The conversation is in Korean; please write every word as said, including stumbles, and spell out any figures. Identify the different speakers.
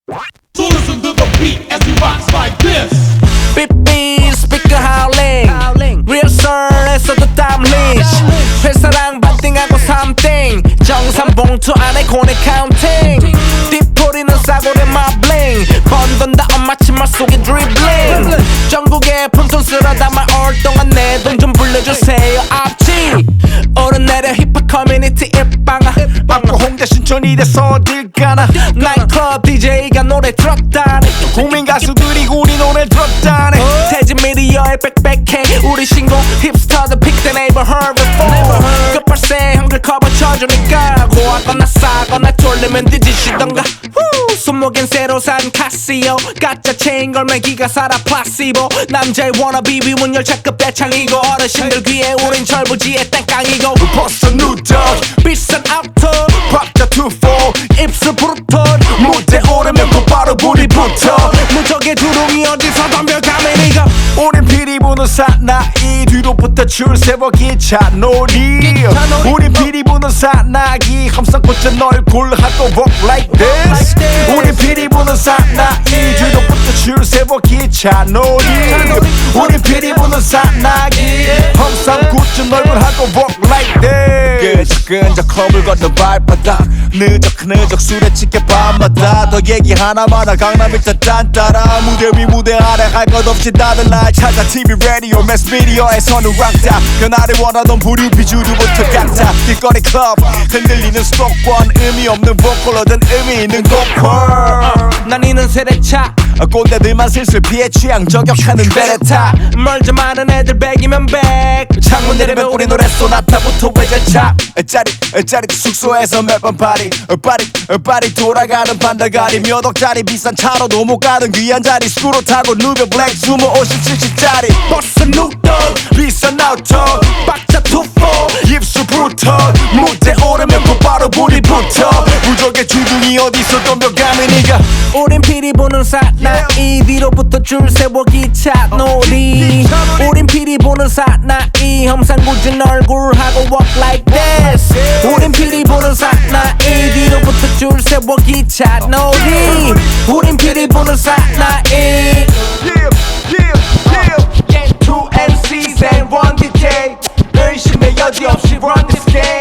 Speaker 1: So listen to the beat as we rock like this.
Speaker 2: Beep beep speaker howling 리허설에서도 땀 리시 회사랑 반띵하고 삼띵 정산봉투 안에 고뇌 카운팅 뒷포리는 싸구려 마블링 번 돈 다 엄마 치마 속에 드리블링 전국에 푼돈 쓸어 담아 올 동안 내 돈 좀 불러주세요 앞지 오르내려 힙합 커뮤니티 입방아
Speaker 3: 앞으로 홍대 신촌이 돼서 어딜 가나
Speaker 2: 나이트클럽 디제이가 노래 들었다니
Speaker 3: 국민 가수들이 우리 노래 들었다네
Speaker 2: 태진 미디어의 빽빽해 우리 신곡 힙스터들 pick the neighborhood before 끝발새 형들 커버 쳐주니까 고하거나 싸거나 졸리면 뒤지시던가 후, 손목엔 새로 산 카시오 가짜 체인 걸매기가 살아 플라시보 남자의 워너비 위문열 차급 대창이고 어르신들 귀에 우린 철부지의 땡깡이고
Speaker 3: 벌써 누적
Speaker 2: 비싼 아우터
Speaker 3: 박자 투포
Speaker 2: 입술 부르톤
Speaker 3: 무대 오르면 곧바로 불이 붙어
Speaker 2: 무적의 두둥이 어디서 덤벼가면 이거
Speaker 3: 우린 피리 부는 사나이 뒤로부터 줄세워 기차 놀이 우린 피리 부는 사나이 함성 꽂힌 얼굴 하고 walk like this 우린 피리 부는 사나이 뒤로부터 줄세워 기차 놀이 우린 피리 부는 사나이 함성 꽂힌 얼굴 하고 walk like this 끈적 클럽을 걷는 발바닥 느적 느적 술에 치게 밤마다 더 얘기 하나마다 강남 일자 딴따라 무대 위 무대 아래 할 것 없이 다들 날 찾아 티비 라디오 매스 미디어에서는 락다 그날을 원하던 부류 비주류부터 각자 길거리 클럽 흔들리는 스톱권 의미 없는 보컬로든 의미 있는 고퀄
Speaker 2: 난 이는 세대차
Speaker 3: 꼰대들만 슬슬 피해 취향 저격하는 베레타
Speaker 2: 멀지 많은 애들 백이면 백
Speaker 3: 창문 내리면 우리 노래 소나타부터 외제차 짜릿 짜릿 숙소에서 매번 파리 파리 파리 돌아가는 반달가리 몇 억짜리 비싼 차로도 못 가는 귀한 자리 스쿠로 타고 누벼 블랙 수모 오십 칠십짜리
Speaker 2: 버스 눅덕
Speaker 3: 비싼 아우터
Speaker 2: 박자 투포
Speaker 3: 입술 붙어 무대 오르면 곧바로 불이 붙어 무적의 주둥이 어디서 덤벼가면 니가
Speaker 2: 우린 피리 보는 사나이 뒤로부터 줄 세워 기차 놀이 우린 피리 보는 사나이 험상궂은 얼굴하고 walk like this 우린 피리 보는 사나이 뒤로부터 줄 세워 기차 놀이 우린 피리 보는 사나이
Speaker 3: yeah, yeah, yeah.
Speaker 2: Two 엠시's and one 디제이 열심히 여지없이 run this game